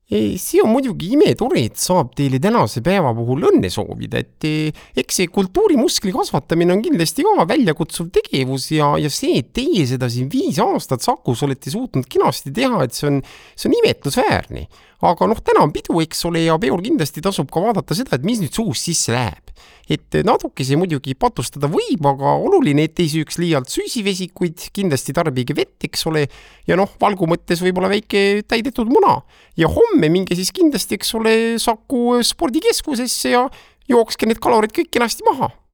See on muidugi imetore, et saab teile tänase päeva puhul õnne soovida, et eks see kultuurimuskli kasvatamine on kindlasti ka väljakutsuv tegevus ja see, et teie seda siin 5 aastat Sakus olete suutnud kenasti teha, et see on imetlusväärne. Aga täna on pidu, eks ole, ja peol kindlasti tasub ka vaadata seda, et mis nüüd suus sisse läheb. Et natuke see muidugi patustada võib, aga oluline, et ei süüks liialt süsivesikuid, kindlasti tarbige vett, eks ole, ja valgu mõttes võib-olla väike täidetud muna. Ja homme minge siis kindlasti, eks ole, Saku spordikeskusesse ja jookske need kalorid kõik kenasti maha.